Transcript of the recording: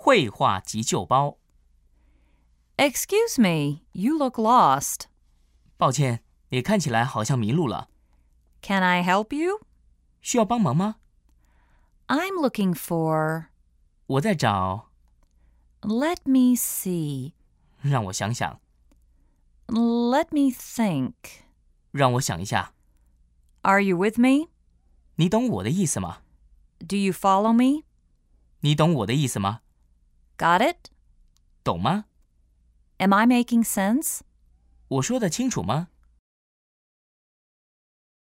绘画急救包。 Excuse me, you look lost. 抱歉，你看起来好像迷路了。 Can I help you? 需要帮忙吗？ I'm looking for... 我在找， Let me see. 让我想想， Let me think. 让我想一下。 Are you with me? 你懂我的意思吗？ Do you follow me? 你懂我的意思吗？ Got it? 懂吗？ Am I making sense? 我说的清楚吗？